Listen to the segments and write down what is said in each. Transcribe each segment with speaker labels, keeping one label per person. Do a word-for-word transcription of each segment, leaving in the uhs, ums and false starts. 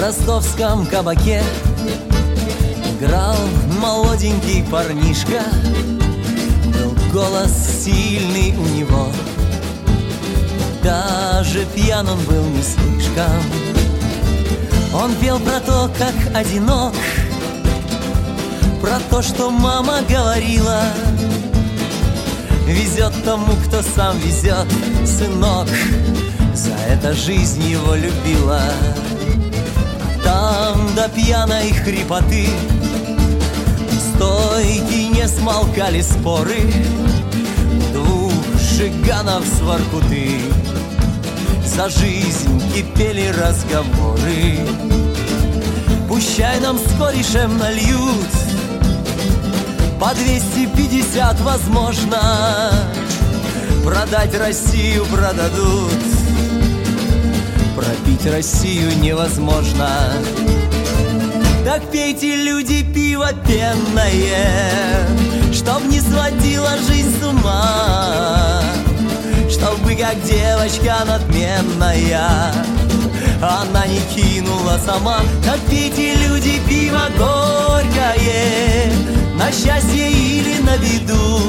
Speaker 1: ростовском кабаке играл молоденький парнишка. Был голос сильный у него, даже пьян он был не слишком. Он пел про то, как одинок, про то, что мама говорила: везет тому, кто сам везет, сынок. За это жизнь его любила. Там до пьяной хрипоты стойки не смолкали споры двух жиганов с Воркуты. За жизнь кипели разговоры. Пущай нам с корешем нальют по двести пятьдесят, возможно. Продать Россию продадут, пропить Россию невозможно. Так пейте, люди, пиво пенное, чтоб не сводила жизнь с ума, чтобы как девочка надменная она не кинула сама. Так пейте, люди, пиво горькое, на счастье или на беду,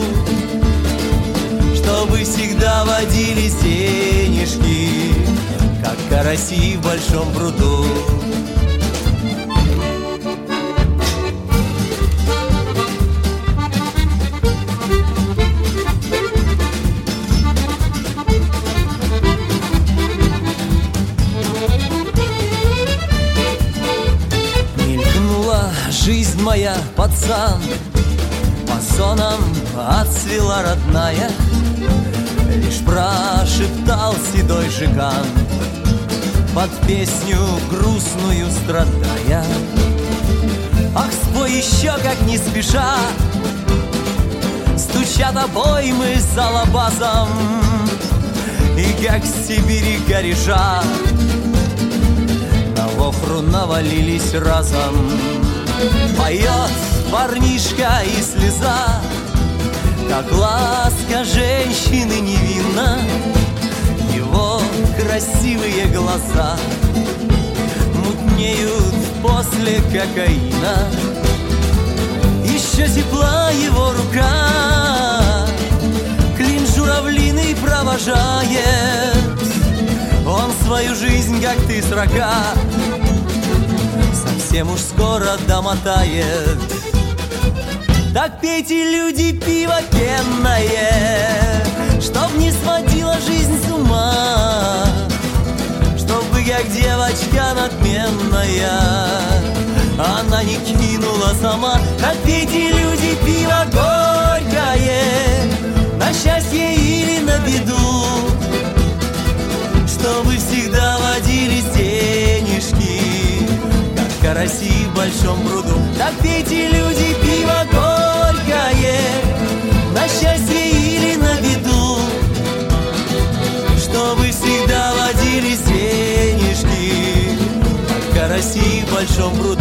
Speaker 1: чтобы всегда водились денежки, как караси в большом пруду. Мелькнула жизнь моя, пацан, по зонам отцвела родная. Лишь прошептал седой жиган под песню грустную страдая: ах, спой еще, как не спеша, стучат обоймы за лабазом, и как с Сибири кореша на Вохру навалились разом. Поет парнишка и слеза, как ласка женщины невинна. Его красивые глаза мутнеют после кокаина. Еще тепла его рука, клин журавлиный провожает. Он свою жизнь, как ты, срока, совсем уж скоро домотает. Так пейте, люди, пиво пенное, чтоб не сводила жизнь с ума, чтобы как девочка надменная она не кинула сама. Так пейте, люди, пиво горькое, на счастье или на беду, чтобы всегда водились денежки, как караси в большом пруду. Так пейте, люди, пиво горькое, на счастье или на беду, чтобы всегда водились денежки, как караси в большом пруду.